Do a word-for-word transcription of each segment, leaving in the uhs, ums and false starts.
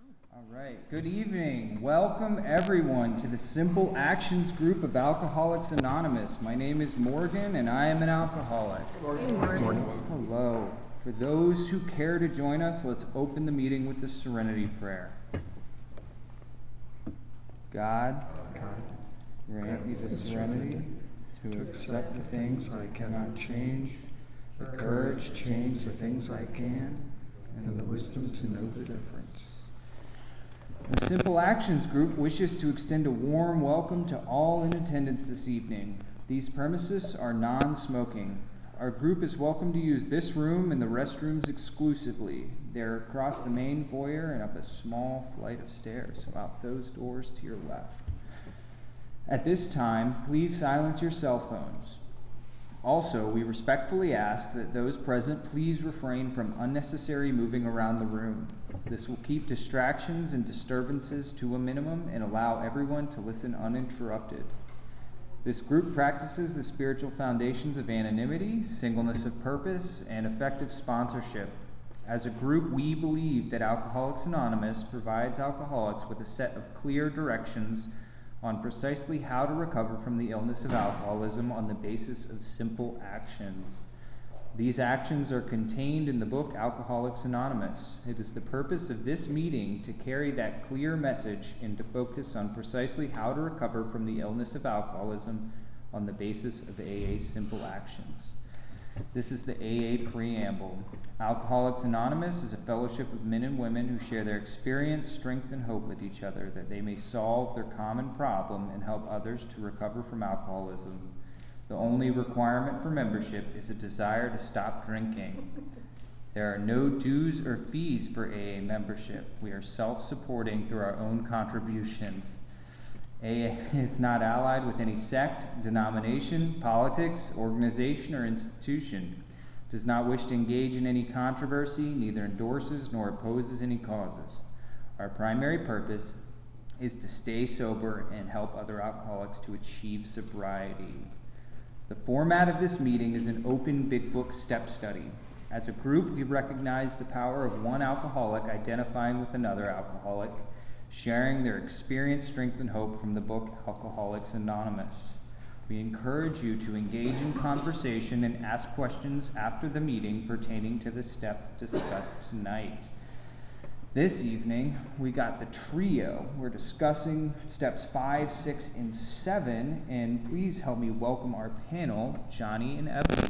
All right. Good evening. Welcome, everyone, to the Simple Actions group of Alcoholics Anonymous. My name is Morgan, and I am an alcoholic. Good morning. Morning. Hello. For those who care to join us, let's open the meeting with the Serenity Prayer. God, God, grant me the serenity to accept the things I cannot change, the courage to change the things I can, and the wisdom to know the difference. The Simple Actions group wishes to extend a warm welcome to all in attendance this evening. These premises are non-smoking. Our group is welcome to use this room and the restrooms exclusively. They're across the main foyer and up a small flight of stairs, about those doors to your left. At this time, please silence your cell phones. Also, we respectfully ask that those present please refrain from unnecessary moving around the room. This will keep distractions and disturbances to a minimum and allow everyone to listen uninterrupted. This group practices the spiritual foundations of anonymity, singleness of purpose, and effective sponsorship. As a group, we believe that Alcoholics Anonymous provides alcoholics with a set of clear directions on precisely how to recover from the illness of alcoholism on the basis of simple actions. These actions are contained in the book Alcoholics Anonymous. It is the purpose of this meeting to carry that clear message and to focus on precisely how to recover from the illness of alcoholism on the basis of A A's simple actions. This is the A A preamble. Alcoholics Anonymous is a fellowship of men and women who share their experience, strength, and hope with each other that they may solve their common problem and help others to recover from alcoholism. The only requirement for membership is a desire to stop drinking. There are no dues or fees for A A membership. We are self-supporting through our own contributions. A A is not allied with any sect, denomination, politics, organization, or institution. Does not wish to engage in any controversy, neither endorses nor opposes any causes. Our primary purpose is to stay sober and help other alcoholics to achieve sobriety. The format of this meeting is an open Big Book step study. As a group, we recognize the power of one alcoholic identifying with another alcoholic, sharing their experience, strength, and hope from the book Alcoholics Anonymous. We encourage you to engage in conversation and ask questions after the meeting pertaining to the step discussed tonight. This evening, we got the trio. We're discussing steps five, six, and seven, and please help me welcome our panel, Johnny and Ebony.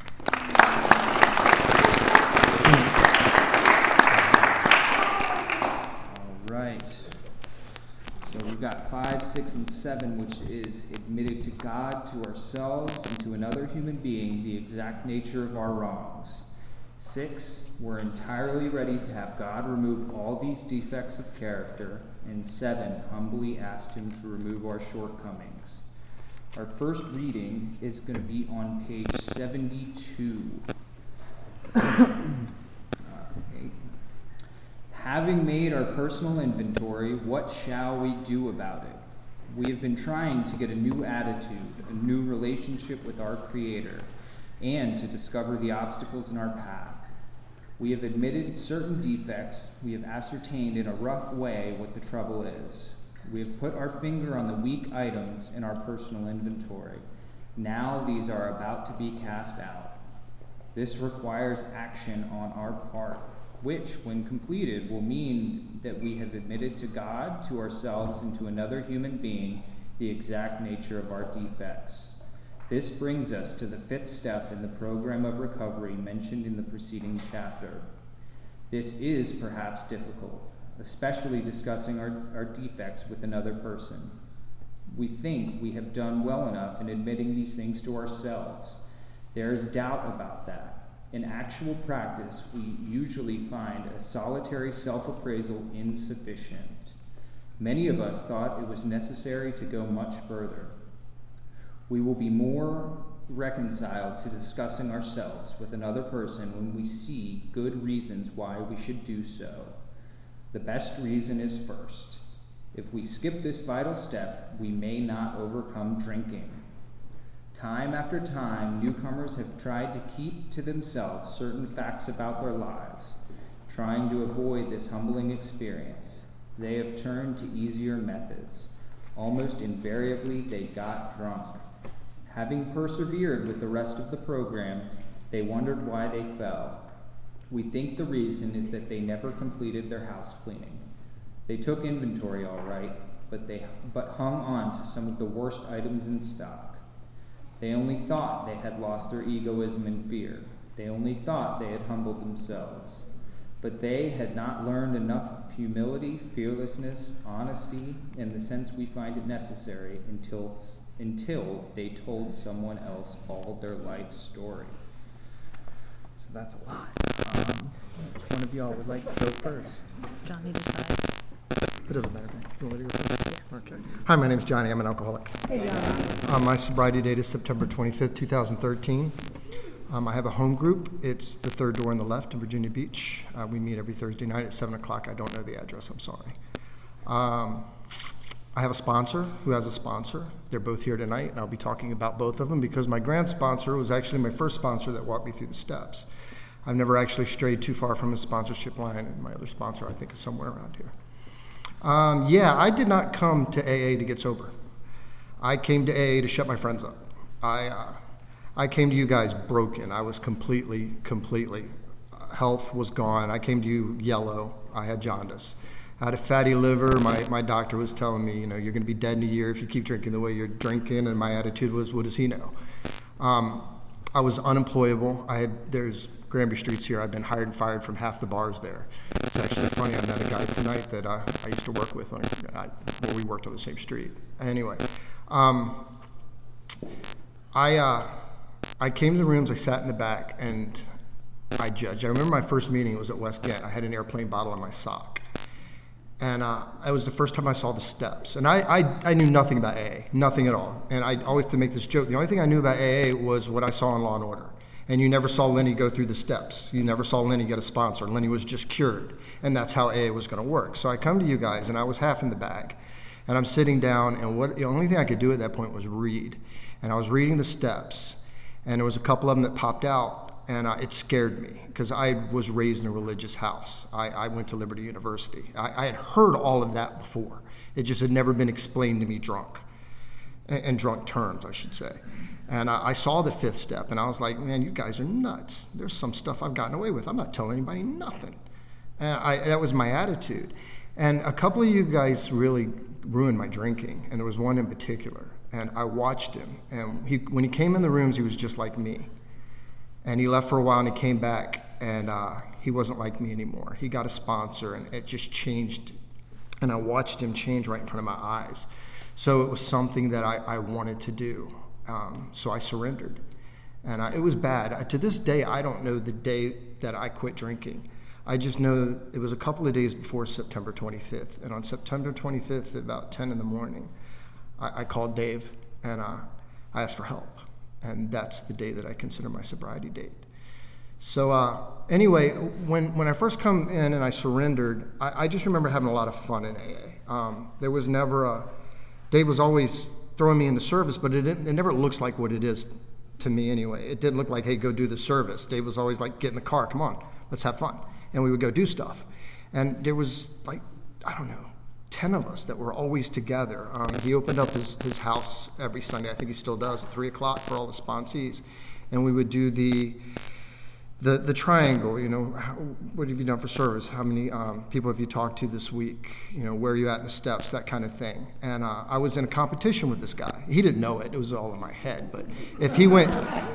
All right. So we've got five, six, and seven, which is admitted to God, to ourselves, and to another human being the exact nature of our wrongs. Six, we're entirely ready to have God remove all these defects of character. And seven, humbly asked him to remove our shortcomings. Our first reading is going to be on page seventy-two. Okay. Having made our personal inventory, what shall we do about it? We have been trying to get a new attitude, a new relationship with our Creator, and to discover the obstacles in our path. We have admitted certain defects. We have ascertained in a rough way what the trouble is. We have put our finger on the weak items in our personal inventory. Now these are about to be cast out. This requires action on our part, which, when completed, will mean that we have admitted to God, to ourselves, and to another human being the exact nature of our defects. This brings us to the fifth step in the program of recovery mentioned in the preceding chapter. This is perhaps difficult, especially discussing our, our defects with another person. We think we have done well enough in admitting these things to ourselves. There is doubt about that. In actual practice, we usually find a solitary self-appraisal insufficient. Many of us thought it was necessary to go much further. We will be more reconciled to discussing ourselves with another person when we see good reasons why we should do so. The best reason is first. If we skip this vital step, we may not overcome drinking. Time after time, newcomers have tried to keep to themselves certain facts about their lives, trying to avoid this humbling experience. They have turned to easier methods. Almost invariably, they got drunk. Having persevered with the rest of the program, they wondered why they fell. We think the reason is that they never completed their house cleaning. They took inventory all right, but they but hung on to some of the worst items in stock. They only thought they had lost their egoism and fear. They only thought they had humbled themselves. But they had not learned enough of humility, fearlessness, honesty, in the sense we find it necessary until, until they told someone else all their life story. So that's a lot. Um, which one of y'all would like to go first? Johnny decide. It doesn't matter. You want me to go first? Okay. Hi, my name's Johnny. I'm an alcoholic. Hey, Johnny. Um, my sobriety date is September twenty-fifth, twenty thirteen. Um, I have a home group. It's the third door on the left in Virginia Beach. Uh, we meet every Thursday night at seven o'clock. I don't know the address. I'm sorry. Um, I have a sponsor who has a sponsor. They're both here tonight, and I'll be talking about both of them because my grand sponsor was actually my first sponsor that walked me through the steps. I've never actually strayed too far from his sponsorship line, and my other sponsor, I think, is somewhere around here. Um, yeah, I did not come to A A to get sober. I came to A A to shut my friends up. I uh, I came to you guys broken. I was completely, completely, uh, health was gone. I came to you yellow. I had jaundice. I had a fatty liver. My, my doctor was telling me, you know, you're going to be dead in a year if you keep drinking the way you're drinking. And my attitude was, what does he know? Um, I was unemployable. I had, there's Granby Street's here. I've been hired and fired from half the bars there. It's actually funny. I met a guy tonight that uh, I used to work with. On, I, well, we worked on the same street. Anyway, um, I uh, I came to the rooms. I sat in the back and I judged. I remember my first meeting was at West Ghent. I had an airplane bottle on my sock, and uh, it was the first time I saw the steps. And I, I I knew nothing about A A, nothing at all. And I always to make this joke. The only thing I knew about A A was what I saw in Law and Order. And you never saw Lenny go through the steps. You never saw Lenny get a sponsor. Lenny was just cured. And that's how A A was going to work. So I come to you guys, and I was half in the bag. And I'm sitting down, and what the only thing I could do at that point was read. And I was reading the steps, and there was a couple of them that popped out, and uh, it scared me, because I was raised in a religious house. I, I went to Liberty University. I, I had heard all of that before. It just had never been explained to me drunk, in, in drunk terms, I should say. And I saw the fifth step, and I was like, man, you guys are nuts. There's some stuff I've gotten away with. I'm not telling anybody nothing. And I, that was my attitude. And a couple of you guys really ruined my drinking, and there was one in particular. And I watched him, and he, when he came in the rooms, he was just like me. And he left for a while, and he came back, and uh, he wasn't like me anymore. He got a sponsor, and it just changed. And I watched him change right in front of my eyes. So it was something that I, I wanted to do. Um, so I surrendered, and I, it was bad. I, to this day, I don't know the day that I quit drinking. I just know it was a couple of days before September twenty-fifth, and on September twenty-fifth, at about ten in the morning, I, I called Dave, and uh, I asked for help, and that's the day that I consider my sobriety date. So uh, anyway, when, when I first come in and I surrendered, I, I just remember having a lot of fun in A A. Um, there was never a, Dave was always throwing me into service, but it, didn't, it never looks like what it is to me anyway. It didn't look like, hey, go do the service. Dave was always like, get in the car, come on, let's have fun. And we would go do stuff. And there was like, I don't know, ten of us that were always together. Um, he opened up his, his house every Sunday, I think he still does, at three o'clock for all the sponsees. And we would do the the the triangle, you know, how, what have you done for service? How many um, people have you talked to this week? You know, where are you at in the steps, that kind of thing. And uh, I was in a competition with this guy. He didn't know it, it was all in my head. But if he went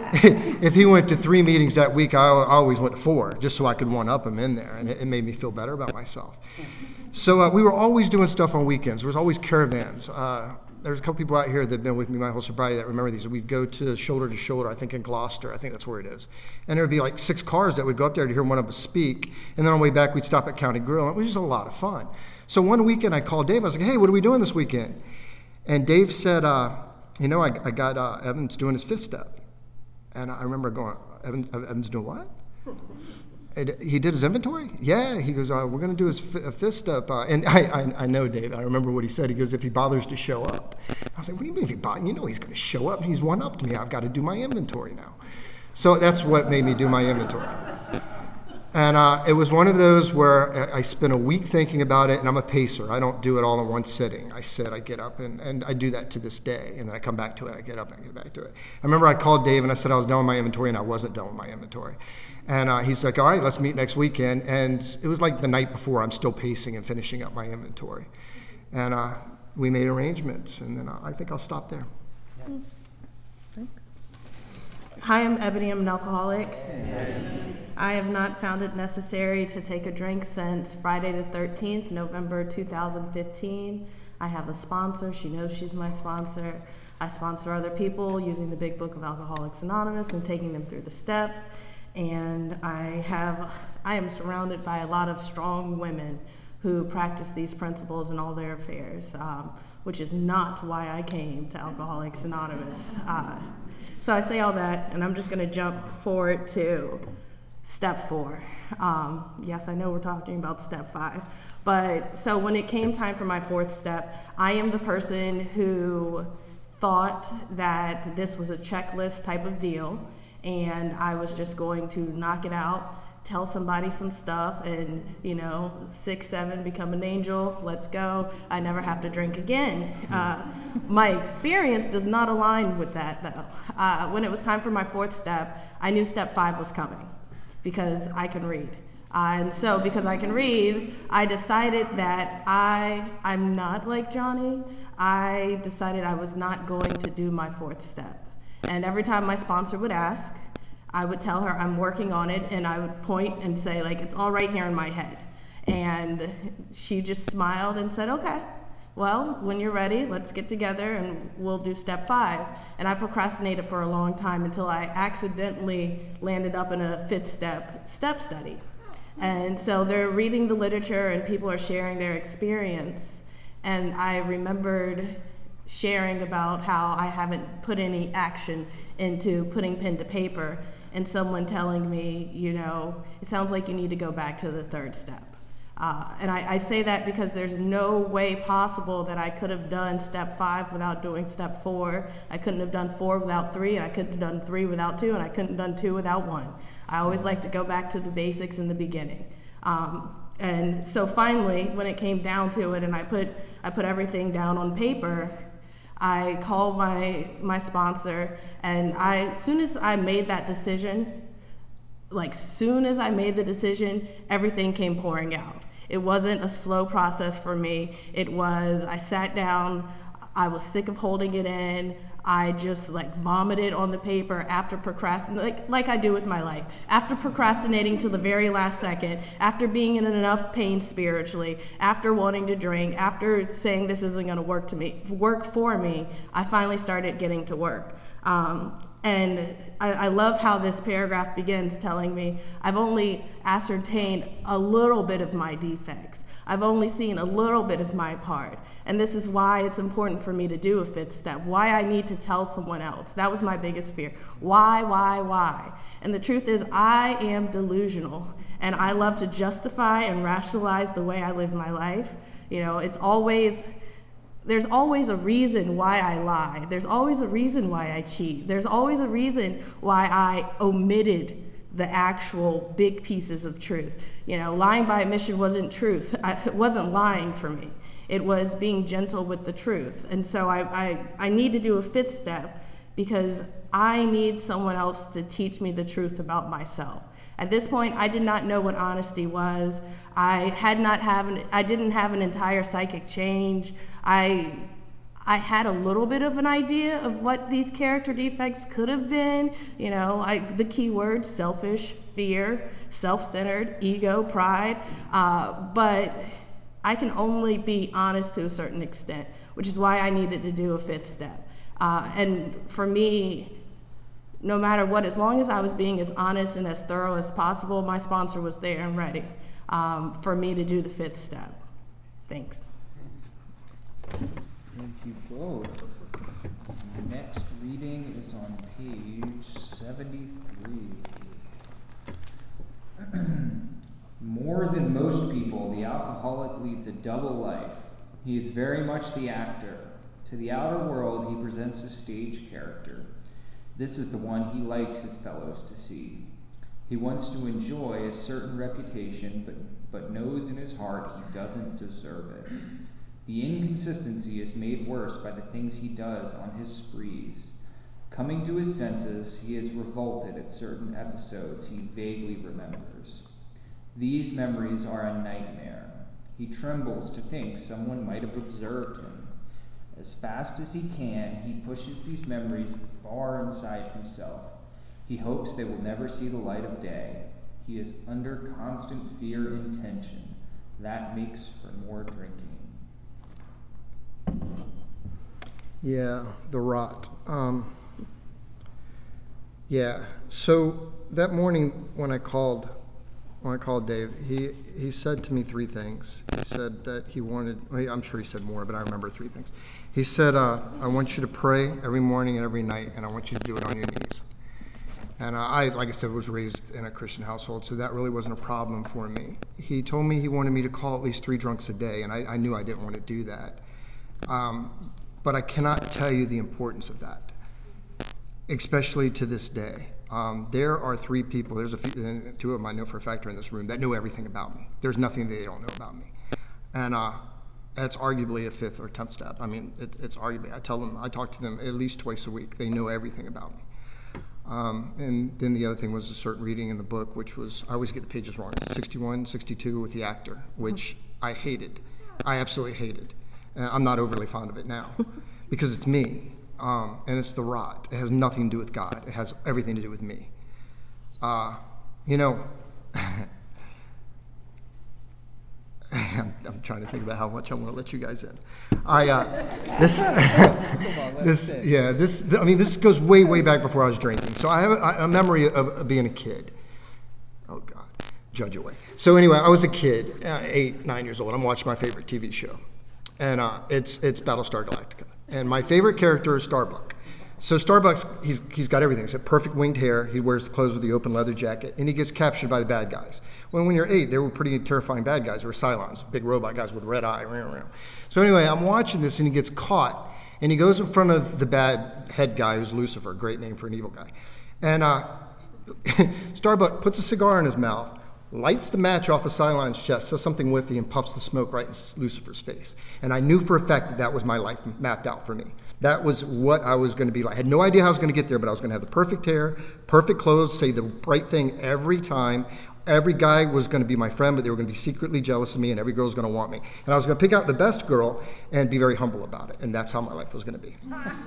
if he went to three meetings that week, I, I always went to four, just so I could one-up him in there. And it, it made me feel better about myself. So uh, we were always doing stuff on weekends. There was always caravans. Uh, There's a couple people out here that have been with me my whole sobriety that remember these. We'd go to Shoulder to Shoulder, I think in Gloucester, I think that's where it is. And there would be like six cars that would go up there to hear one of us speak. And then on the way back, we'd stop at County Grill. And it was just a lot of fun. So one weekend I called Dave. I was like, hey, what are we doing this weekend? And Dave said, uh, you know, I, I got uh, Evans doing his fifth step. And I remember going, Evan, Evans doing what? And he did his inventory? Yeah. He goes, uh, we're going to do his f- fifth step. Uh, and I, I I know, Dave. I remember what he said. He goes, if he bothers to show up. I was like, what do you mean if he bothers? You know he's going to show up. He's one up to me. I've got to do my inventory now. So that's what made me do my inventory. And uh, it was one of those where I spent a week thinking about it, and I'm a pacer. I don't do it all in one sitting. I sit, I get up, and, and I do that to this day. And then I come back to it, I get up, and I get back to it. I remember I called Dave, and I said I was done with my inventory, and I wasn't done with my inventory. And uh, he's like, all right, let's meet next weekend. And it was like the night before, I'm still pacing and finishing up my inventory. And uh, we made arrangements, and then uh, I think I'll stop there. Hmm. Thanks. Hi, I'm Ebony. I'm an alcoholic. I have not found it necessary to take a drink since Friday the thirteenth, November two thousand fifteen. I have a sponsor. She knows she's my sponsor. I sponsor other people using the Big Book of Alcoholics Anonymous and taking them through the steps. And I have, I am surrounded by a lot of strong women who practice these principles in all their affairs, um, which is not why I came to Alcoholics Anonymous. Uh, so I say all that, and I'm just going to jump forward to step four. Um, yes, I know we're talking about step five, but so when it came time for my fourth step, I am the person who thought that this was a checklist type of deal, and I was just going to knock it out, tell somebody some stuff, and, you know, six, seven, become an angel, let's go. I never have to drink again. Uh, my experience does not align with that, though. Uh, when it was time for my fourth step, I knew step five was coming because I can read. Uh, and so because I can read, I decided that I, I'm not like Johnny. I decided I was not going to do my fourth step. And every time my sponsor would ask, I would tell her I'm working on it, and I would point and say, like, it's all right here in my head. And she just smiled and said, okay, well, when you're ready, let's get together and we'll do step five. And I procrastinated for a long time until I accidentally landed up in a fifth step step study. And so they're reading the literature and people are sharing their experience. And I remembered sharing about how I haven't put any action into putting pen to paper, and someone telling me, you know, it sounds like you need to go back to the third step. Uh, and I, I say that because there's no way possible that I could have done step five without doing step four. I couldn't have done four without three, and I couldn't have done three without two, and I couldn't have done two without one. I always like to go back to the basics in the beginning. Um, and so finally, when it came down to it, and I put I put everything down on paper, I called my my sponsor, and I, as soon as I made that decision, like soon as I made the decision, everything came pouring out. It wasn't a slow process for me. It was, I sat down, I was sick of holding it in. I just like vomited on the paper after procrastinating, like, like I do with my life. After procrastinating till the very last second, after being in enough pain spiritually, after wanting to drink, after saying this isn't going to work to me, work for me, I finally started getting to work. Um, and I, I love how this paragraph begins telling me I've only ascertained a little bit of my defects. I've only seen a little bit of my part. And this is why it's important for me to do a fifth step, why I need to tell someone else. That was my biggest fear. Why, why, why? And the truth is, I am delusional, and I love to justify and rationalize the way I live my life. You know, it's always, there's always a reason why I lie. There's always a reason why I cheat. There's always a reason why I omitted the actual big pieces of truth. You know, lying by omission wasn't truth. I, it wasn't lying for me. It was being gentle with the truth. And so I, I, I need to do a fifth step because I need someone else to teach me the truth about myself. At this point, I did not know what honesty was. I had not have an, I didn't have an entire psychic change. I I had a little bit of an idea of what these character defects could have been. You know, I, the key words: selfish, fear, self-centered, ego, pride. Uh, but I can only be honest to a certain extent, which is why I needed to do a fifth step. Uh, and for me, no matter what, as long as I was being as honest and as thorough as possible, my sponsor was there and ready um, for me to do the fifth step. Thanks. Thank you both. The next reading is on page seventy-three. More than most people, the alcoholic leads a double life. He is very much the actor. To the outer world, he presents a stage character. This is the one he likes his fellows to see. He wants to enjoy a certain reputation, but, but knows in his heart he doesn't deserve it. The inconsistency is made worse by the things he does on his sprees. Coming to his senses, he is revolted at certain episodes he vaguely remembers. These memories are a nightmare. He trembles to think someone might have observed him. As fast as he can, he pushes these memories far inside himself. He hopes they will never see the light of day. He is under constant fear and tension. That makes for more drinking. Yeah, the rot. Um, yeah, so that morning when I called, when I called Dave, he, he said to me three things. He said that he wanted, well, I'm sure he said more, but I remember three things. He said, uh, I want you to pray every morning and every night, and I want you to do it on your knees. And uh, I, like I said, was raised in a Christian household, so that really wasn't a problem for me. He told me he wanted me to call at least three drunks a day, and I, I knew I didn't want to do that. Um, but I cannot tell you the importance of that, especially to this day. Um, there are three people, there's a few, two of them I know for a fact are in this room, that know everything about me. There's nothing they don't know about me. And uh, that's arguably a fifth or tenth step. I mean, it, it's arguably, I tell them, I talk to them at least twice a week. They know everything about me. Um, and then the other thing was a certain reading in the book, which was, I always get the pages wrong, sixty-one, sixty-two with the actor, which I hated. I absolutely hated. Uh, I'm not overly fond of it now because it's me, um, and it's the rot. It has nothing to do with God. It has everything to do with me. Uh, you know, I'm, I'm trying to think about how much I want to let you guys in. I uh, this this yeah this I mean this goes way way back before I was drinking. So I have a, a memory of, of being a kid. Oh God, judge away. So anyway, I was a kid, uh, eight nine years old. I'm watching my favorite T V show. And uh, it's it's Battlestar Galactica. And my favorite character is Starbuck. So Starbuck's, he's he's got everything. He's got perfect winged hair. He wears the clothes with the open leather jacket. And he gets captured by the bad guys. Well, when you're eight, they were pretty terrifying bad guys. They were Cylons, big robot guys with red eye. So anyway, I'm watching this, and he gets caught. And he goes in front of the bad head guy, who's Lucifer, great name for an evil guy. And uh, Starbuck puts a cigar in his mouth, lights the match off of Cylon's chest, says something witty, and puffs the smoke right in Lucifer's face. And I knew for a fact that that was my life mapped out for me. That was what I was going to be like. I had no idea how I was going to get there, but I was going to have the perfect hair, perfect clothes, say the right thing every time. Every guy was going to be my friend, but they were going to be secretly jealous of me, and every girl was going to want me. And I was going to pick out the best girl and be very humble about it, and that's how my life was going to be.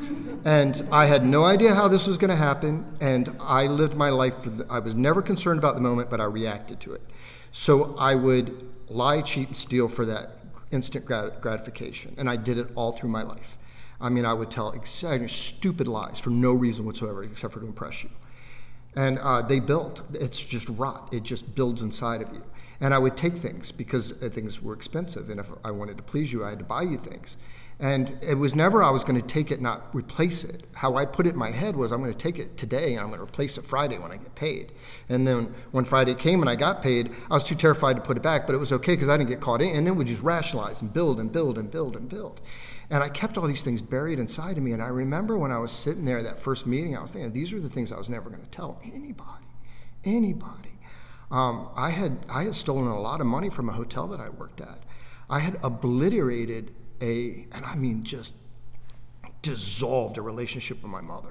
And I had no idea how this was going to happen, and I lived my life for the, I was never concerned about the moment, but I reacted to it. So I would lie, cheat, and steal for that instant grat- gratification, and I did it all through my life. I mean, I would tell exciting, stupid lies for no reason whatsoever except for to impress you. And uh, they built. It's just rot. It just builds inside of you. And I would take things because things were expensive. And if I wanted to please you, I had to buy you things. And it was never I was going to take it, not replace it. How I put it in my head was I'm going to take it today and I'm going to replace it Friday when I get paid. And then when Friday came and I got paid, I was too terrified to put it back. But it was okay because I didn't get caught in. And then we just rationalize and build and build and build and build. And I kept all these things buried inside of me. And I remember when I was sitting there at that first meeting, I was thinking, these are the things I was never going to tell anybody, anybody. Um, I had I had stolen a lot of money from a hotel that I worked at. I had obliterated a, and I mean just dissolved a relationship with my mother.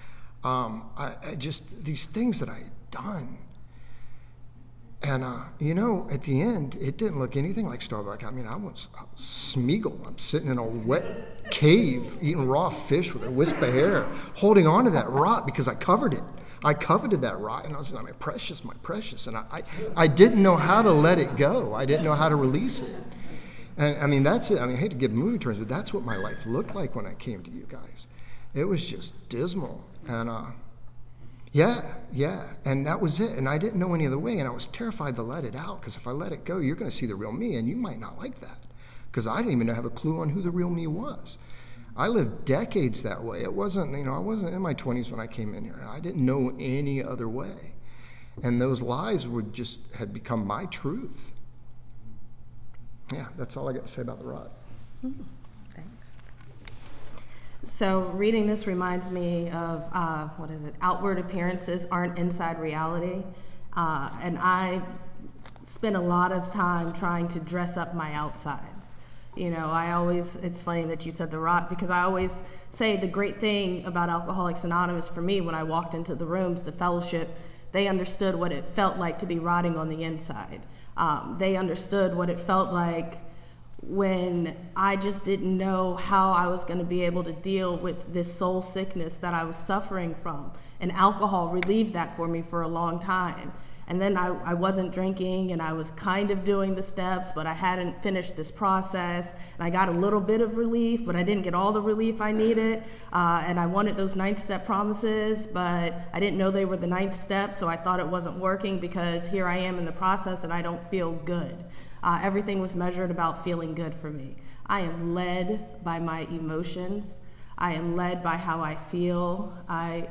Um, I, I just, these things that I had done. And, uh, you know, at the end, it didn't look anything like Starbuck. I mean, I was, I was Smeagol. I'm sitting in a wet cave eating raw fish with a wisp of hair, holding on to that rot because I covered it. I coveted that rot, and I was like, my precious, my precious. And I, I, I didn't know how to let it go. I didn't know how to release it. And, I mean, that's it. I mean, I hate to give movie terms, but that's what my life looked like when I came to you guys. It was just dismal. And, uh, Yeah, yeah, and that was it. And I didn't know any other way, and I was terrified to let it out, because if I let it go, you're going to see the real me, and you might not like that, because I didn't even have a clue on who the real me was. I lived decades that way. It wasn't, you know, I wasn't in my twenties when I came in here, and I didn't know any other way. And those lies would just had become my truth. Yeah, that's all I got to say about the rot. Mm-hmm. So reading this reminds me of, uh, what is it, outward appearances aren't inside reality. Uh, and I spent a lot of time trying to dress up my outsides. You know, I always, it's funny that you said The Rock, because I always say the great thing about Alcoholics Anonymous for me, when I walked into the rooms, the fellowship, they understood what it felt like to be rotting on the inside. Um, they understood what it felt like when I just didn't know how I was going to be able to deal with this soul sickness that I was suffering from. And alcohol relieved that for me for a long time. And then I, I wasn't drinking, and I was kind of doing the steps, but I hadn't finished this process. And I got a little bit of relief, but I didn't get all the relief I needed. Uh, and I wanted those ninth step promises, but I didn't know they were the ninth step, so I thought it wasn't working because here I am in the process and I don't feel good. Uh, everything was measured about feeling good for me. I am led by my emotions. I am led by how I feel. I,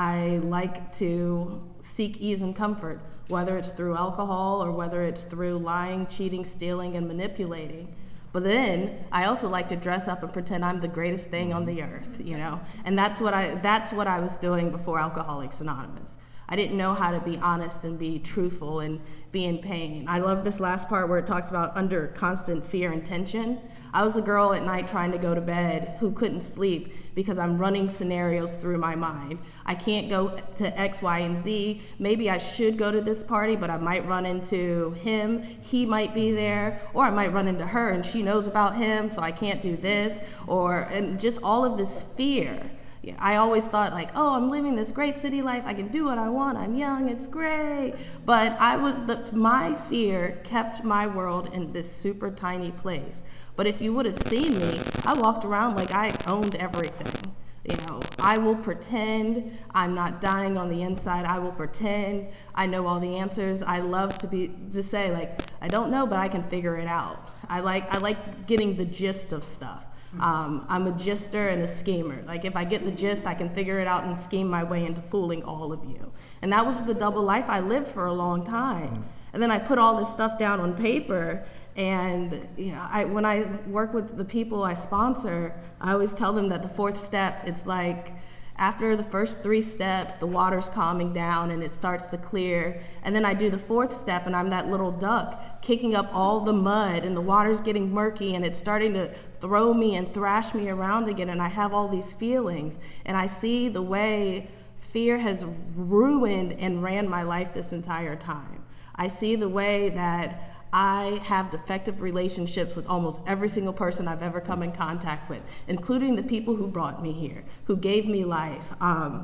I like to seek ease and comfort, whether it's through alcohol or whether it's through lying, cheating, stealing, and manipulating. But then I also like to dress up and pretend I'm the greatest thing on the earth, you know? And that's what I that's what I was doing before Alcoholics Anonymous. I didn't know how to be honest and be truthful and be in pain. I love this last part where it talks about under constant fear and tension. I was a girl at night trying to go to bed who couldn't sleep because I'm running scenarios through my mind. I can't go to X, Y, and Z. Maybe I should go to this party, but I might run into him. He might be there, or I might run into her and she knows about him, so I can't do this. Or and just all of this fear. I always thought like, oh, I'm living this great city life. I can do what I want. I'm young. It's great. But I was the, my fear kept my world in this super tiny place. But if you would have seen me, I walked around like I owned everything. You know, I will pretend I'm not dying on the inside. I will pretend I know all the answers. I love to be to say like, I don't know, but I can figure it out. I like I like getting the gist of stuff. Um, I'm a gister and a schemer. Like if I get the gist, I can figure it out and scheme my way into fooling all of you. And that was the double life I lived for a long time. And then I put all this stuff down on paper. And you know, I, when I work with the people I sponsor, I always tell them that the fourth step, it's like after the first three steps, the water's calming down and it starts to clear. And then I do the fourth step and I'm that little duck kicking up all the mud and the water's getting murky and it's starting to throw me and thrash me around again. And I have all these feelings and I see the way fear has ruined and ran my life this entire time. I see the way that I have defective relationships with almost every single person I've ever come in contact with, including the people who brought me here, who gave me life. Um,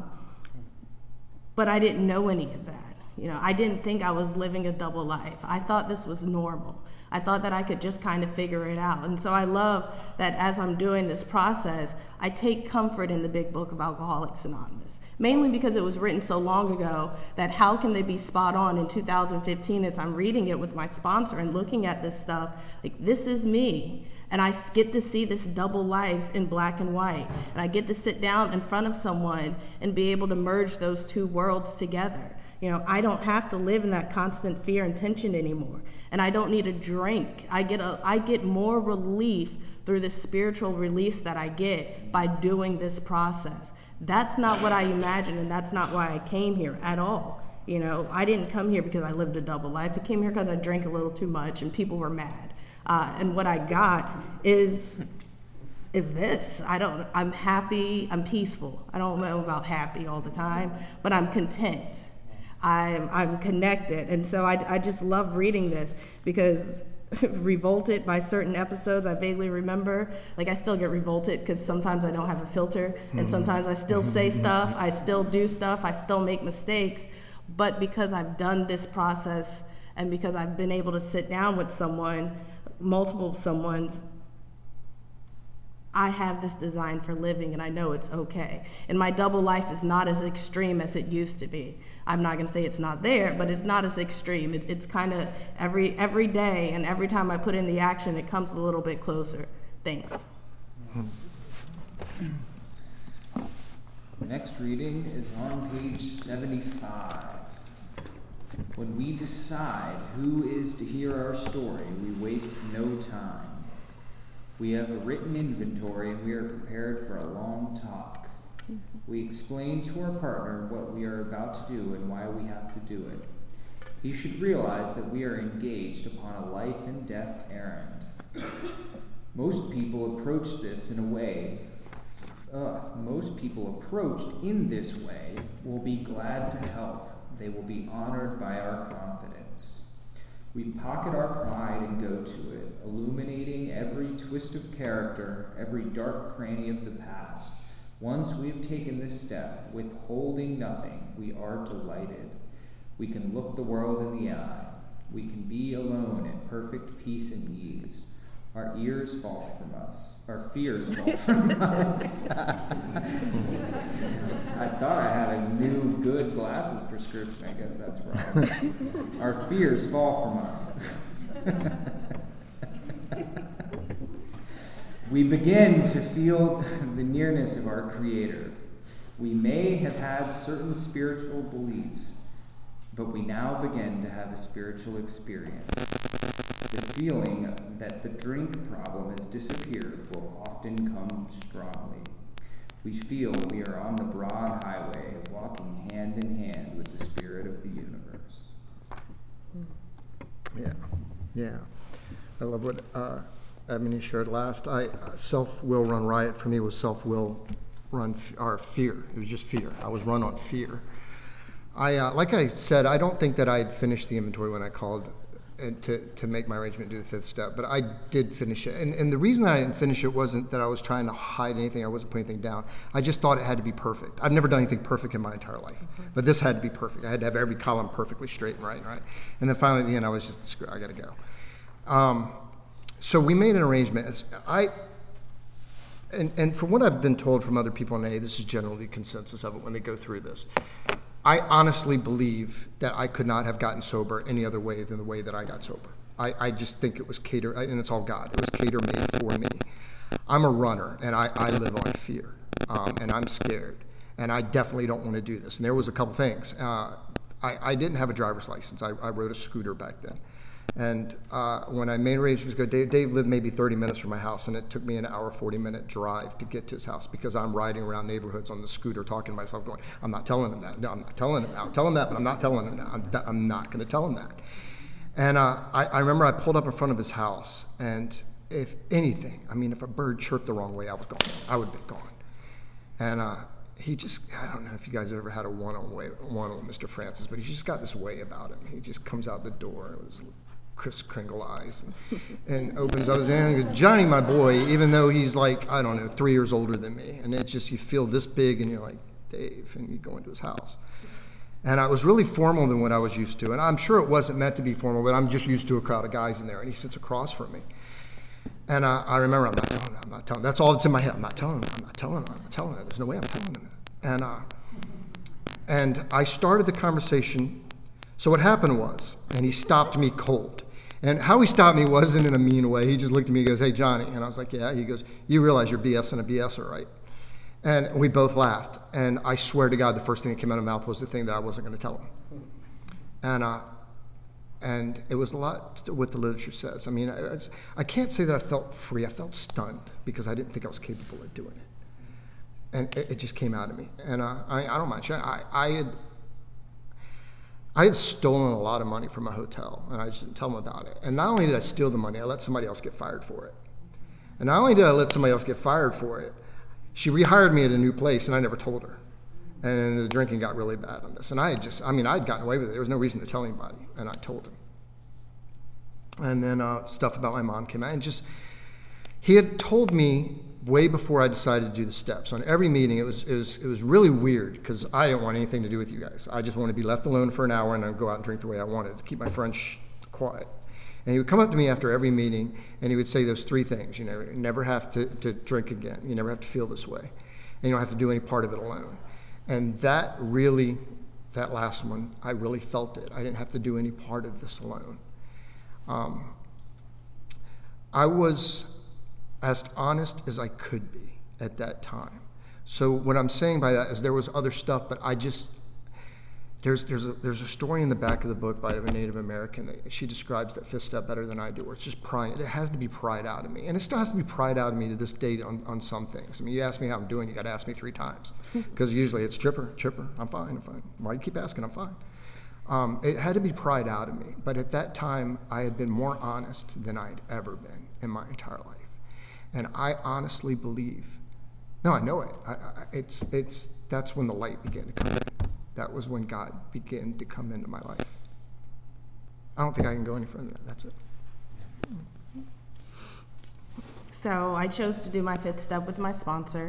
but I didn't know any of that. You know, I didn't think I was living a double life. I thought this was normal. I thought that I could just kind of figure it out. And so I love that as I'm doing this process, I take comfort in the big book of Alcoholics Anonymous. Mainly because it was written so long ago that how can they be spot on in two thousand fifteen as I'm reading it with my sponsor and looking at this stuff, like this is me. And I get to see this double life in black and white. And I get to sit down in front of someone and be able to merge those two worlds together. You know, I don't have to live in that constant fear and tension anymore. And I don't need a drink. I get a, I get more relief through the spiritual release that I get by doing this process. That's not what I imagined, and that's not why I came here at all. You know, I didn't come here because I lived a double life. I came here because I drank a little too much, and people were mad. Uh, and what I got is is this. I don't. I'm happy. I'm peaceful. I don't know about happy all the time, but I'm content. I'm I'm connected, and so I I just love reading this because. Revolted by certain episodes I vaguely remember. Like I still get revolted because sometimes I don't have a filter and sometimes I still say stuff, I still do stuff, I still make mistakes. But because I've done this process and because I've been able to sit down with someone, multiple someones, I have this design for living and I know it's okay. And my double life is not as extreme as it used to be. I'm not going to say it's not there, but it's not as extreme. It, it's kind of every every day and every time I put in the action, it comes a little bit closer. Thanks. The next reading is on page seventy-five. When we decide who is to hear our story, we waste no time. We have a written inventory and we are prepared for a long talk. We explain to our partner what we are about to do and why we have to do it. he should realize that we are engaged upon a life and death errand. Most people approach this in a way, uh, most people approached in this way will be glad to help. They will be honored by our confidence. We pocket our pride and go to it, illuminating every twist of character, every dark cranny of the past. Once we have taken this step, withholding nothing, we are delighted. We can look the world in the eye. We can be alone in perfect peace and ease. Our ears fall from us. Our fears fall from us. I thought I had a new good glasses prescription. I guess that's wrong. Our fears fall from us. We begin to feel the nearness of our Creator. We may have had certain spiritual beliefs, but we now begin to have a spiritual experience. The feeling that the drink problem has disappeared will often come strongly. We feel we are on the broad highway, walking hand in hand with the Spirit of the universe. Yeah, yeah. I love what uh, Ebony shared last. I uh, self-will run riot for me was self-will run f- or fear. It was just fear. I was run on fear. I uh, like I said, I don't think that I'd finished the inventory when I called and to, to make my arrangement do the fifth step, but I did finish it. And, and the reason I didn't finish it wasn't that I was trying to hide anything, I wasn't putting anything down. I just thought it had to be perfect. I've never done anything perfect in my entire life, mm-hmm. but this had to be perfect. I had to have every column perfectly straight and right and right. And then finally at the end, I was just, screw, I gotta go. Um, so we made an arrangement. I, and, and from what I've been told from other people in A A, this is generally the consensus of it when they go through this. I honestly believe that I could not have gotten sober any other way than the way that I got sober. I, I just think it was cater, and it's all God. It was cater made for me. I'm a runner, and I, I live on fear, um, and I'm scared, and I definitely don't want to do this. And there was a couple things. Uh, I, I didn't have a driver's license. I, I rode a scooter back then. And uh, when I made arrangements to go, Dave, Dave lived maybe thirty minutes from my house, and it took me an hour, forty minute drive to get to his house because I'm riding around neighborhoods on the scooter talking to myself going, I'm not telling him that. No, I'm not telling him that. I'm telling him that, but I'm not telling him that. I'm, th- I'm not going to tell him that. And uh, I, I remember I pulled up in front of his house, and if anything, I mean, if a bird chirped the wrong way, I was gone. I would be gone. And uh, he just, I don't know if you guys ever had a one-on-one one on Mister Francis, but he just got this way about him. He just comes out the door, and it was Kris Kringle eyes, and, and opens up his hand and goes, Johnny, my boy, even though he's like, I don't know, three years older than me. And it's just, you feel this big, and you're like, Dave, and you go into his house. And I was really formal than what I was used to. And I'm sure it wasn't meant to be formal, but I'm just used to a crowd of guys in there, and he sits across from me. And uh, I remember, I'm not telling him, I'm not telling him. That's all that's in my head. I'm not telling him, I'm not telling him, I'm not telling him. There's no way I'm telling him that. And, uh, and I started the conversation. So what happened was, and he stopped me cold. And how he stopped me wasn't in a mean way. He just looked at me and goes, hey, Johnny. And I was like, yeah. He goes, you realize you're BSing a BSer, right? And we both laughed. And I swear to God, the first thing that came out of my mouth was the thing that I wasn't going to tell him. And uh, and it was a lot to what the literature says. I mean, I, was, I can't say that I felt free. I felt stunned because I didn't think I was capable of doing it. And it, it just came out of me. And uh, I, I don't mind. I, I had... I had stolen a lot of money from a hotel, and I just didn't tell them about it. And not only did I steal the money, I let somebody else get fired for it. And not only did I let somebody else get fired for it, she rehired me at a new place, and I never told her. And the drinking got really bad on this. And I had just, I mean, I had gotten away with it. There was no reason to tell anybody, and I told him. And then uh, stuff about my mom came out, and just, he had told me way before I decided to do the steps. On every meeting, it was it was it was really weird because I didn't want anything to do with you guys. I just wanted to be left alone for an hour and then go out and drink the way I wanted to keep my friends sh- quiet. And he would come up to me after every meeting and he would say those three things. You know, you never have to, to drink again. You never have to feel this way. And you don't have to do any part of it alone. And that really, that last one, I really felt it. I didn't have to do any part of this alone. Um, I was as honest as I could be at that time. So what I'm saying by that is there was other stuff, but I just, there's there's a, there's a story in the back of the book by a Native American that she describes that fifth step better than I do, where it's just pride. It has to be pried out of me. And it still has to be pried out of me to this day on, on some things. I mean, you ask me how I'm doing, you got to ask me three times. Because usually it's chipper, chipper, I'm fine, I'm fine. Why do you keep asking? I'm fine. Um, it had to be pried out of me. But at that time, I had been more honest than I'd ever been in my entire life. And I honestly believe, no, I know it. I, I, it's, it's, that's when the light began to come in. That was when God began to come into my life. I don't think I can go any further than that. That's it. So I chose to do my fifth step with my sponsor.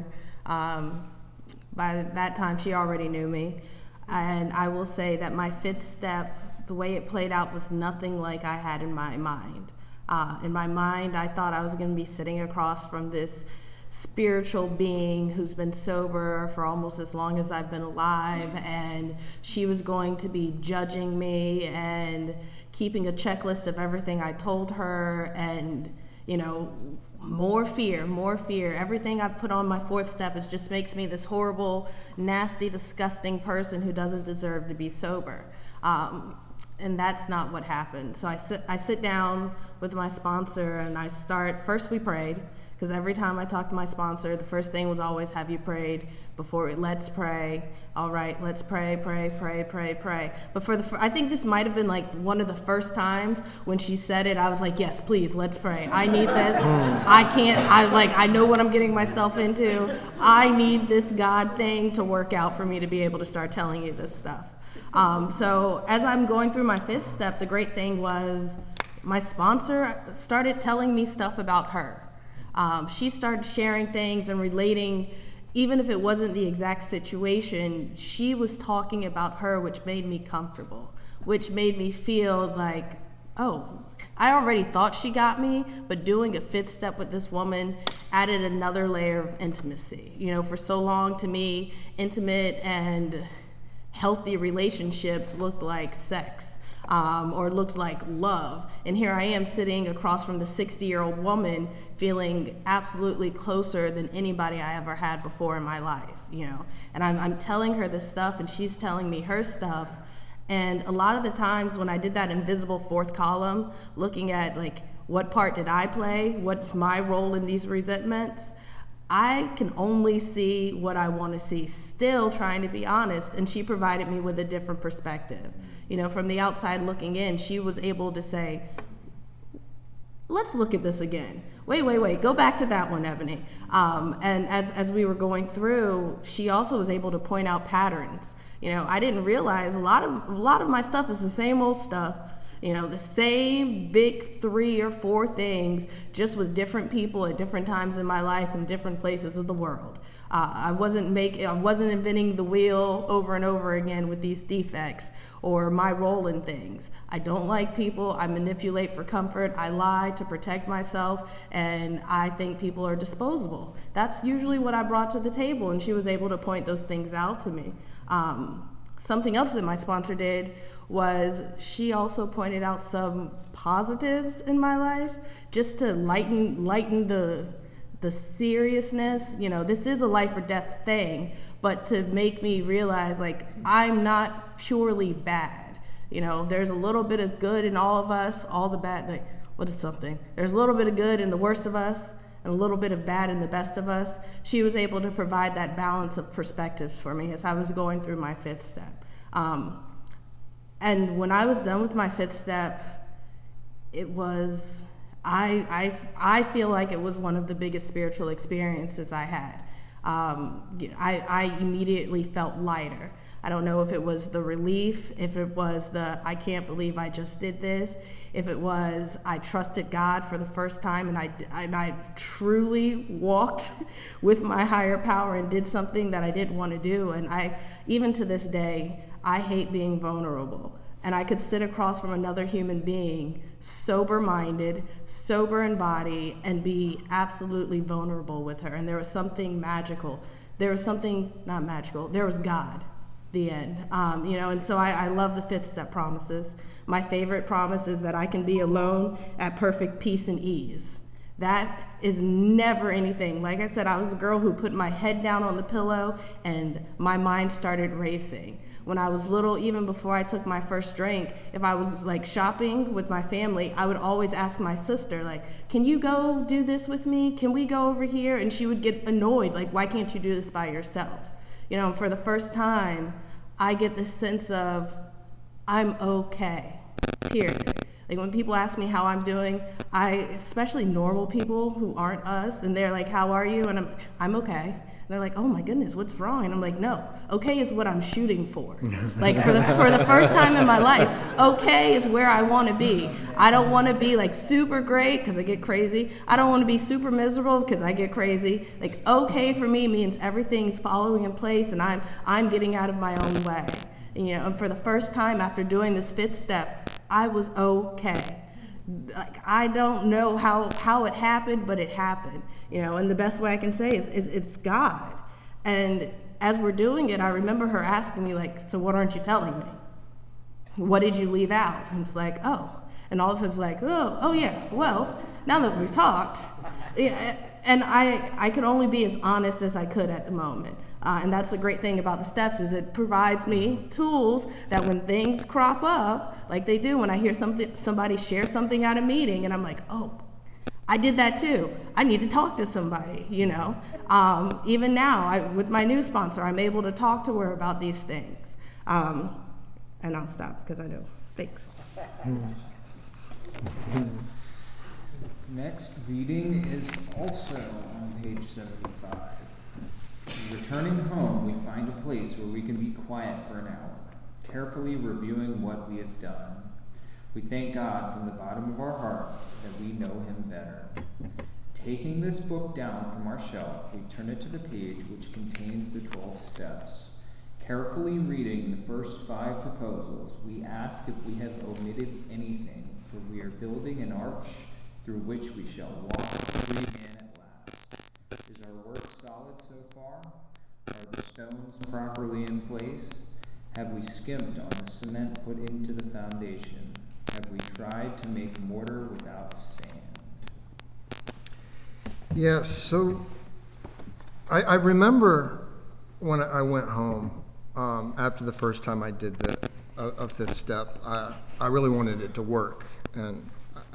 Um, by that time, she already knew me. And I will say that my fifth step, the way it played out, was nothing like I had in my mind. Uh, in my mind, I thought I was going to be sitting across from this spiritual being who's been sober for almost as long as I've been alive, and she was going to be judging me and keeping a checklist of everything I told her, and, you know, more fear, more fear. Everything I've put on my fourth step is just makes me this horrible, nasty, disgusting person who doesn't deserve to be sober. Um, and that's not what happened. So I sit, I sit down with my sponsor and I start, first we prayed, because every time I talked to my sponsor, the first thing was always, have you prayed before it? Let's pray. All right, let's pray, pray, pray, pray, pray. But for the, I think this might have been like one of the first times when she said it, I was like, yes, please, let's pray. I need this. I can't, I like, I know what I'm getting myself into. I need this God thing to work out for me to be able to start telling you this stuff. Um, so as I'm going through my fifth step, the great thing was my sponsor started telling me stuff about her. Um, she started sharing things and relating, even if it wasn't the exact situation, she was talking about her, which made me comfortable, which made me feel like, oh, I already thought she got me, but doing a fifth step with this woman added another layer of intimacy. You know, for so long to me, intimate and healthy relationships looked like sex. Um, or looked like love. And here I am sitting across from the sixty-year-old woman feeling absolutely closer than anybody I ever had before in my life, you know. And I'm, I'm telling her this stuff and she's telling me her stuff. And a lot of the times when I did that invisible fourth column, looking at like, what part did I play? What's my role in these resentments? I can only see what I want to see, still trying to be honest. And she provided me with a different perspective. You know, from the outside looking in, she was able to say, let's look at this again. Wait, wait, wait, go back to that one, Ebony. Um, and as, as we were going through, she also was able to point out patterns. You know, I didn't realize a lot of, a lot of my stuff is the same old stuff. You know, the same big three or four things, just with different people at different times in my life in different places of the world. Uh, I wasn't making, I wasn't inventing the wheel over and over again with these defects or my role in things. I don't like people. I manipulate for comfort. I lie to protect myself, and I think people are disposable. That's usually what I brought to the table, and she was able to point those things out to me. Um, something else that my sponsor did was she also pointed out some positives in my life, just to lighten lighten the the seriousness. You know, this is a life or death thing, but to make me realize, like, I'm not purely bad. You know, there's a little bit of good in all of us, all the bad, like, what is something? There's a little bit of good in the worst of us, and a little bit of bad in the best of us. She was able to provide that balance of perspectives for me as I was going through my fifth step. Um, and when I was done with my fifth step, it was, I, I, I feel like it was one of the biggest spiritual experiences I had. Um, I, I immediately felt lighter. I don't know if it was the relief, if it was the, I can't believe I just did this, if it was, I trusted God for the first time and I, and I truly walked with my higher power and did something that I didn't want to do. And I, even to this day, I hate being vulnerable. And I could sit across from another human being, sober-minded, sober in body, and be absolutely vulnerable with her. And there was something magical. There was something, not magical, there was God, the end. Um, you know, and so I, I love the fifth step promises. My favorite promise is that I can be alone at perfect peace and ease. That is never anything. Like I said, I was the girl who put my head down on the pillow and my mind started racing. When I was little, even before I took my first drink, if I was like shopping with my family, I would always ask my sister, like, can you go do this with me? Can we go over here? And she would get annoyed, like, why can't you do this by yourself? You know, for the first time, I get this sense of, I'm okay, period. Like when people ask me how I'm doing, I, especially normal people who aren't us, and they're like, how are you? And I'm, I'm okay. And they're like, oh my goodness, what's wrong? And I'm like, no, okay is what I'm shooting for. Like for the, for the first time in my life, okay is where I want to be. I don't want to be like super great because I get crazy. I don't want to be super miserable because I get crazy. Like okay for me means everything's following in place and I'm, I'm getting out of my own way. And, you know, and for the first time after doing this fifth step, I was okay. Like I don't know how, how it happened, but it happened. You know, and the best way I can say is, is it's God. And as we're doing it, I remember her asking me like, so what aren't you telling me? What did you leave out? And it's like, oh. And all of a sudden it's like, oh, oh yeah, well, now that we've talked. Yeah, and I, I could only be as honest as I could at the moment. Uh, and that's the great thing about the steps is it provides me tools that when things crop up, like they do when I hear something, somebody share something at a meeting, and I'm like, oh, I did that too. I need to talk to somebody, you know. Um, even now, I, with my new sponsor, I'm able to talk to her about these things. Um, and I'll stop because I know. Thanks. Next reading is also on page seventy-five. Returning home, we find a place where we can be quiet for an hour, carefully reviewing what we have done. We thank God from the bottom of our heart that we know him better. Taking this book down from our shelf, we turn it to the page which contains the twelve steps. Carefully reading the first five proposals, we ask if we have omitted anything, for we are building an arch through which we shall walk free in at last. Is our work solid so far? Are the stones properly in place? Have we skimped on the cement put into the foundation? Have we tried to make mortar without sand? Yeah, so I, I remember when I went home um, after the first time I did the a, a fifth step, I, I really wanted it to work, and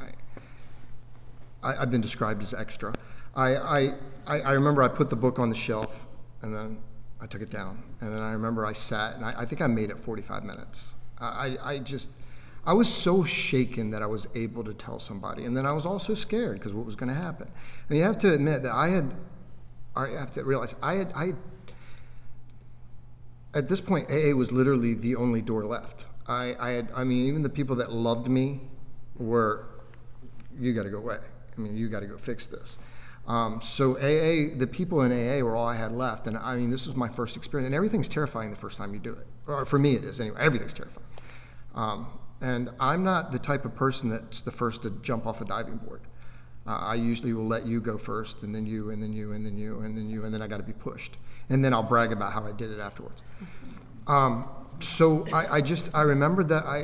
I, I, I've been described as extra. I, I, I remember I put the book on the shelf, and then I took it down, and then I remember I sat, and I, I think I made it forty-five minutes. I, I just... I was so shaken that I was able to tell somebody. And then I was also scared because what was going to happen. And you have to admit that I had, I have to realize, I had, I, at this point, A A was literally the only door left. I, I had, I mean, even the people that loved me were, you got to go away. I mean, you got to go fix this. Um, so A A, the people in A A were all I had left. And I mean, this was my first experience. And everything's terrifying the first time you do it. Or for me it is anyway. Everything's terrifying. Um, And I'm not the type of person that's the first to jump off a diving board. Uh, I usually will let you go first, and then you, and then you, and then you, and then you, and then I got to be pushed. And then I'll brag about how I did it afterwards. Um, so I, I just, I remembered that I,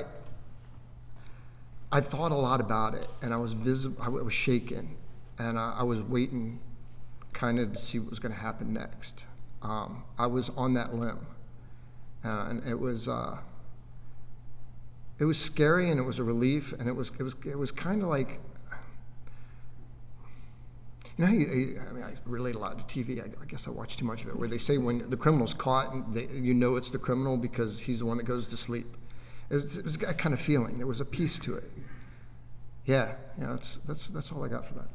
I thought a lot about it, and I was visible, I was shaken, and I, I was waiting kind of to see what was going to happen next. Um, I was on that limb, uh, and it was, uh, It was scary, and it was a relief, and it was it was it was kind of like, you know, how you, I mean, I relate a lot to T V. I, I guess I watch too much of it, where they say when the criminal's caught, and they, you know it's the criminal because he's the one that goes to sleep. It was, it was that kind of feeling. There was a peace to it. Yeah, yeah. That's that's that's all I got for that.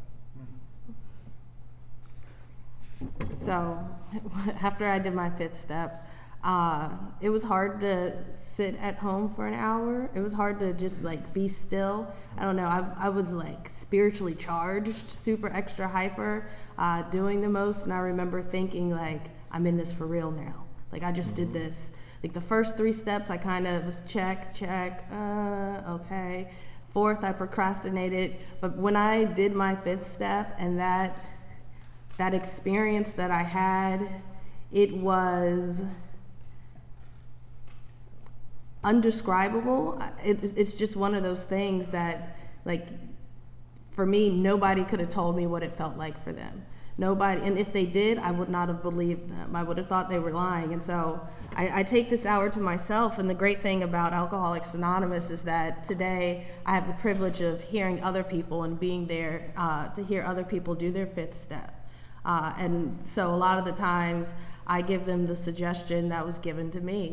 So after I did my fifth step, uh, it was hard to sit at home for an hour. It was hard to just like be still. I don't know. I, I was like spiritually charged, super extra hyper, uh, doing the most. And I remember thinking like, I'm in this for real now. Like I just did this. Like the first three steps, I kind of was check, check, uh, okay. Fourth, I procrastinated. But when I did my fifth step and that that experience that I had, it was undescribable. It, it's just one of those things that, like, for me, nobody could have told me what it felt like for them. Nobody, and if they did, I would not have believed them. I would have thought they were lying. And so I, I take this hour to myself, and the great thing about Alcoholics Anonymous is that today I have the privilege of hearing other people and being there uh, to hear other people do their fifth step. Uh, and so a lot of the times I give them the suggestion that was given to me, like,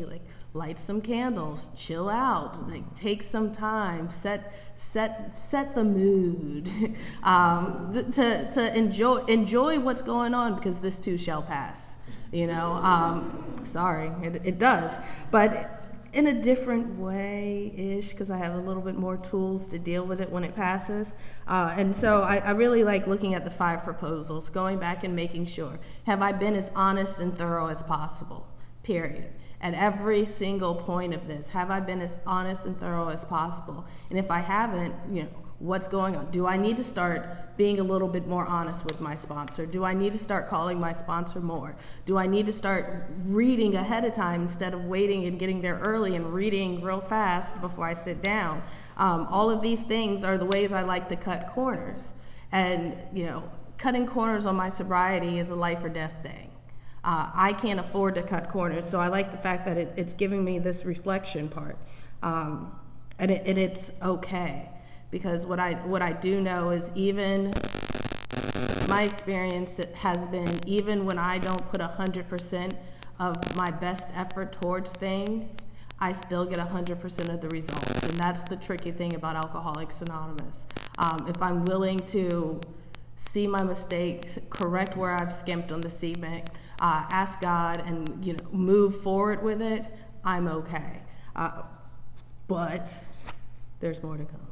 light some candles, chill out, like take some time, set set set the mood, um, to to enjoy enjoy what's going on, because this too shall pass. You know, um, sorry, it, it does, but in a different way ish, because I have a little bit more tools to deal with it when it passes. Uh, and so I, I really like looking at the five proposals, going back and making sure, have I been as honest and thorough as possible? Period. At every single point of this, have I been as honest and thorough as possible? And if I haven't, you know, what's going on? Do I need to start being a little bit more honest with my sponsor? Do I need to start calling my sponsor more? Do I need to start reading ahead of time instead of waiting and getting there early and reading real fast before I sit down? Um, all of these things are the ways I like to cut corners. And, you know, cutting corners on my sobriety is a life or death thing. Uh, I can't afford to cut corners, so I like the fact that it, it's giving me this reflection part. Um, and, it, and it's okay. Because what I what I do know is, even my experience has been, even when I don't put one hundred percent of my best effort towards things, I still get one hundred percent of the results. And that's the tricky thing about Alcoholics Anonymous. Um, if I'm willing to see my mistakes, correct where I've skimped on the cement, uh, ask God, and you know move forward with it, I'm okay. Uh, but there's more to come.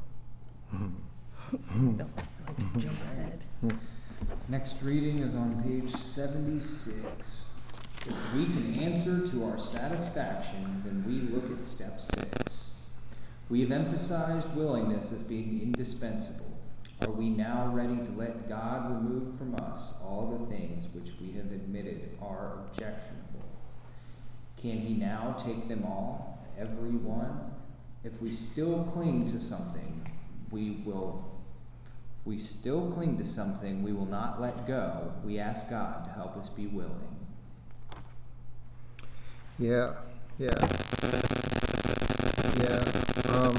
No, I like to jump ahead. Next reading is on page seventy-six. If we can answer to our satisfaction, then we look at step six. We have emphasized willingness as being indispensable. Are we now ready to let God remove from us all the things which we have admitted are objectionable? Can he now take them all, every one? If we still cling to something, we will, we still cling to something we will not let go, we ask God to help us be willing. Yeah, yeah, yeah. Um,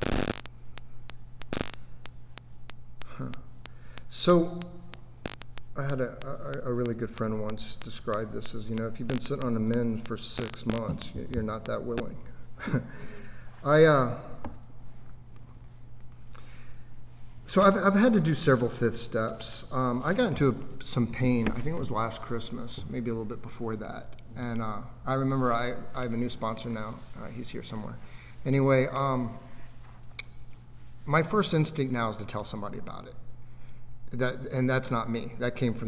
huh. So, I had a, a, a really good friend once describe this as, you know, if you've been sitting on a mend for six months, you're not that willing. I, uh, So I've, I've had to do several fifth steps. Um, I got into a, some pain, I think it was last Christmas, maybe a little bit before that. And uh, I remember I, I have a new sponsor now. Uh, he's here somewhere. Anyway, um, my first instinct now is to tell somebody about it. That, and that's not me. That came from